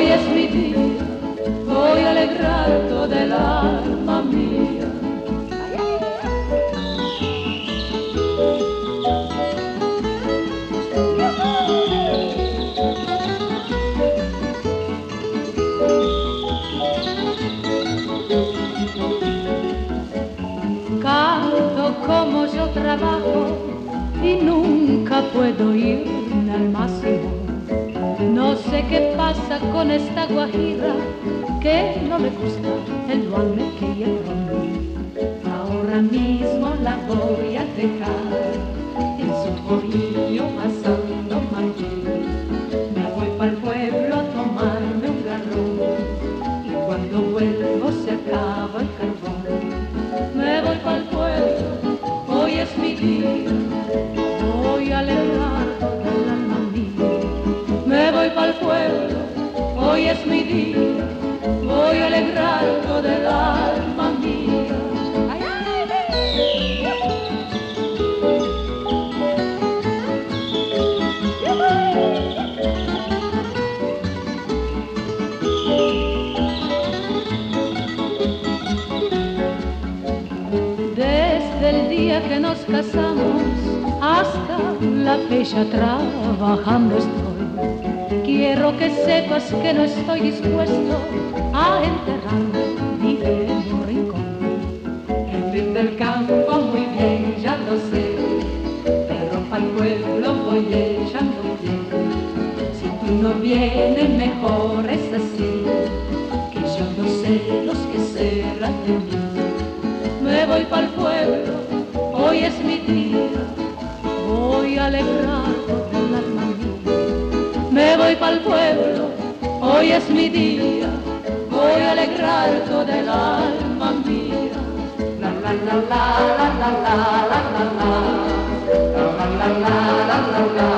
es mi día, voy a alegrar todo el alma mía. Canto como yo trabajo y nunca puedo irme al máximo. No sé qué pasa con esta guajira, que no le gusta el dualmeque y el ron. Ahora mismo la voy a dejar en su corillo pasando Martín. Me voy pa'l pueblo a tomarme un garrón y cuando vuelvo se acaba el carbón. Me voy pa'l pueblo, hoy es mi día, voy a alegrar toda el alma mía. Me voy pa'l pueblo, hoy es mi día, voy a alegrar toda el alma mía. Ay, ay, desde el día que nos casamos hasta la fecha trabajando estoy. Quiero que sepas que no estoy dispuesto a enterrarme ni en un rincón. El fin del campo muy bien ya lo sé, pero pa'l pueblo voy echando pie. Si tú no vienes mejor es así, que yo no sé los que serán de mí. Me voy pa'l pueblo, hoy es mi día, voy a alegrar todo el alma mía. Me voy pa'l pueblo, hoy es mi día, voy a alegrar todo el alma mía. La la la la la la la la la la la la la la la la.